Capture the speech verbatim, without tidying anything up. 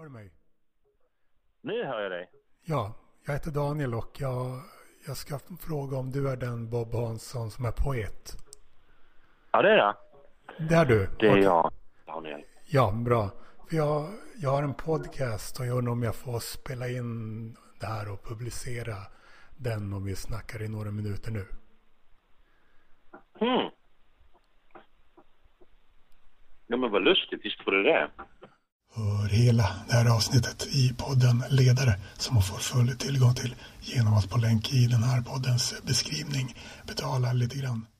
du mig? Nu hör jag dig. Ja, jag heter Daniel och jag, jag ska fråga om du är den Bob Hansson som är poet. Ja, det är det. Det är du? Det är och, jag, Daniel. Ja, bra. För jag, jag har en podcast och jag undrar om jag får spela in det här och publicera den om vi snackar i några minuter nu. Hmm. Ja, men vad lustigt, visst får du det. Hör hela det här avsnittet i podden Ledare som man får full tillgång till genom att på länk i den här poddens beskrivning betala lite grann.